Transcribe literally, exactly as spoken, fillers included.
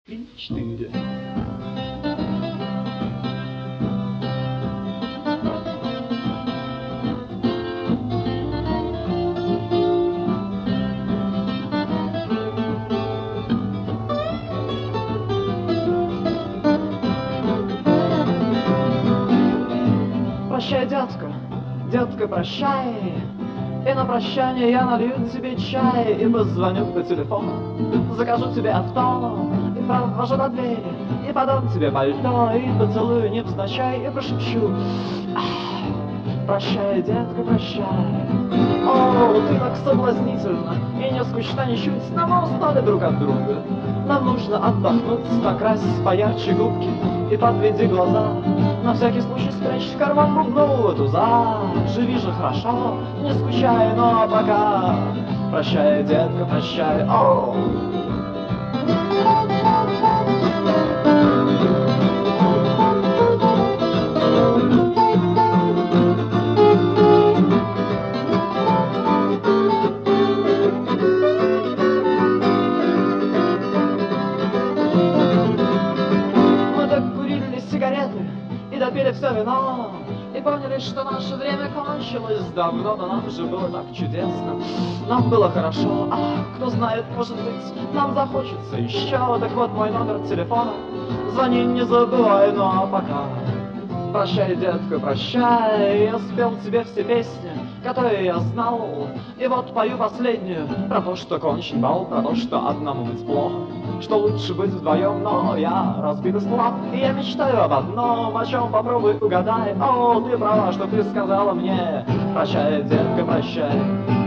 три, четыре. Прощай, детка, детка, прощай. И на прощание я налью тебе чай и позвоню по телефону, закажу тебе авто и провожу до двери, и подам тебе пальто, и поцелую невзначай, и прошепчу: прощай, детка, прощай. О, ты так соблазнительна и не скучна ничуть, но мы устали друг от друга. Нам нужно отдохнуть, покрась поярче губки и подведи глаза. На всякий случай спрячь в карман бубнового туза. Живи же хорошо, не скучай, но пока. Прощай, детка, прощай, о. Допили все вино и поняли, что наше время кончилось давно, но нам же было так чудесно, нам было хорошо. Ах, кто знает, может быть, нам захочется еще. Так вот мой номер телефона, звони, не забывай, ну а пока. Прощай, детка, прощай, я спел тебе все песни, которые я знал, и вот пою последнюю про то, что кончен бал, про то, что одному быть плохо, что лучше быть вдвоем, но я разбит из плат, и я мечтаю об одном, о чем попробуй угадай. О, ты права, что ты сказала мне. Прощай, детка, прощай.